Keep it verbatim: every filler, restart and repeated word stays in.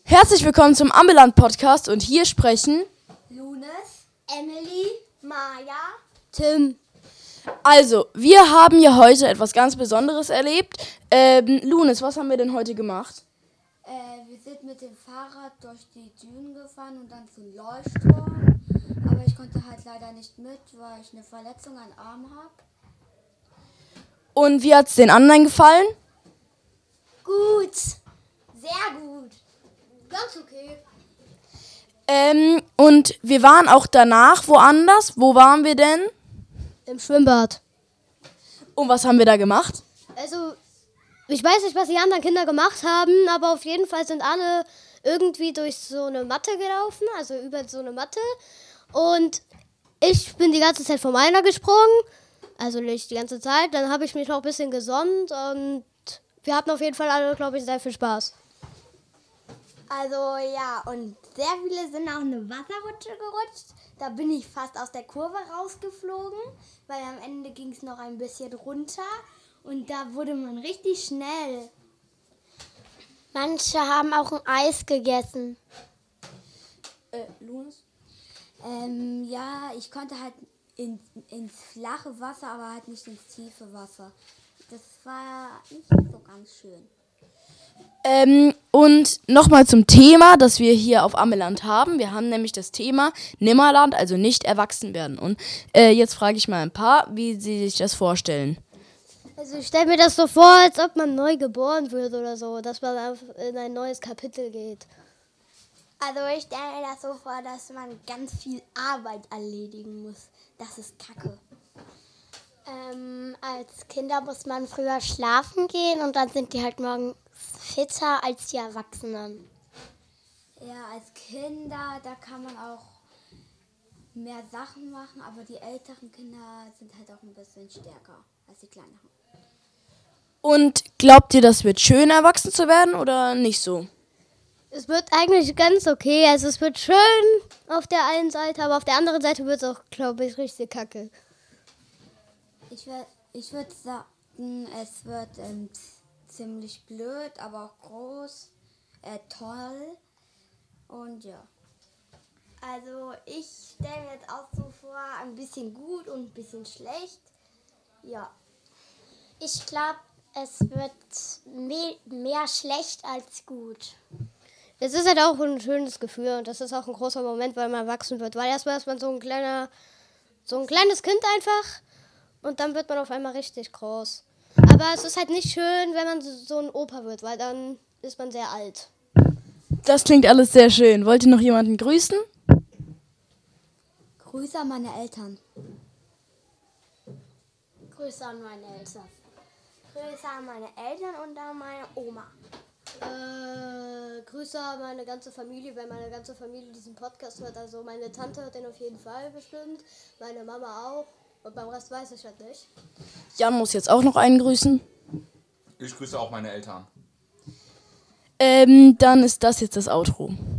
Herzlich willkommen zum Ambulant Podcast und hier sprechen Lunes, Emily, Maya, Tim. Also, wir haben hier heute etwas ganz Besonderes erlebt. Ähm, Lunes, was haben wir denn heute gemacht? Äh, wir sind mit dem Fahrrad durch die Dünen gefahren und dann zum Leuchtturm. Aber ich konnte halt leider nicht mit, weil ich eine Verletzung am Arm habe. Und wie hat's den anderen gefallen? Gut. Sehr gut. Ganz okay. Ähm, und wir waren auch danach woanders. Wo waren wir denn? Im Schwimmbad. Und was haben wir da gemacht? Also, ich weiß nicht, was die anderen Kinder gemacht haben, aber auf jeden Fall sind alle irgendwie durch so eine Matte gelaufen, also über so eine Matte. Und ich bin die ganze Zeit vom Einer gesprungen, also nicht die ganze Zeit. Dann habe ich mich noch ein bisschen gesonnt und wir hatten auf jeden Fall alle, glaube ich, sehr viel Spaß. Also ja, und sehr viele sind auch eine Wasserrutsche gerutscht. Da bin ich fast aus der Kurve rausgeflogen, weil am Ende ging es noch ein bisschen runter und da wurde man richtig schnell. Manche haben auch ein Eis gegessen. Äh, Lunes? Ähm, ja, ich konnte halt in, ins flache Wasser, aber halt nicht ins tiefe Wasser. Das war nicht so ganz schön. Ähm, und nochmal zum Thema, das wir hier auf Ambulant haben. Wir haben nämlich das Thema Nimmerland, also nicht erwachsen werden. Und äh, jetzt frage ich mal ein paar, wie sie sich das vorstellen. Also ich stelle mir das so vor, als ob man neu geboren wird oder so, dass man in ein neues Kapitel geht. Also ich stelle mir das so vor, dass man ganz viel Arbeit erledigen muss. Das ist Kacke. Ähm, als Kinder muss man früher schlafen gehen und dann sind die halt morgens fitter als die Erwachsenen. Ja, als Kinder, da kann man auch mehr Sachen machen, aber die älteren Kinder sind halt auch ein bisschen stärker als die kleineren. Und glaubt ihr, das wird schön, erwachsen zu werden oder nicht so? Es wird eigentlich ganz okay, also es wird schön auf der einen Seite, aber auf der anderen Seite wird es auch, glaube ich, richtig kacke. Ich, wär, ich würde sagen, es wird ähm, ziemlich blöd, aber auch groß, äh, toll und ja. Also ich stelle mir jetzt auch so vor, ein bisschen gut und ein bisschen schlecht. Ja. Ich glaube, es wird me- mehr schlecht als gut. Es ist halt auch ein schönes Gefühl und das ist auch ein großer Moment, weil man erwachsen wird. Weil erstmal ist man so ein kleiner, so ein kleines Kind einfach und dann wird man auf einmal richtig groß. Aber es ist halt nicht schön, wenn man so ein Opa wird, weil dann ist man sehr alt. Das klingt alles sehr schön. Wollt ihr noch jemanden grüßen? Grüße an meine Eltern. Grüße an meine Eltern. Grüße an meine Eltern und an meine Oma. Äh, Grüße an meine ganze Familie, weil meine ganze Familie diesen Podcast hört. Also meine Tante hört den auf jeden Fall bestimmt, meine Mama auch und beim Rest weiß ich halt nicht. Jan muss jetzt auch noch einen grüßen. Ich grüße auch meine Eltern. Ähm, dann ist das jetzt das Outro.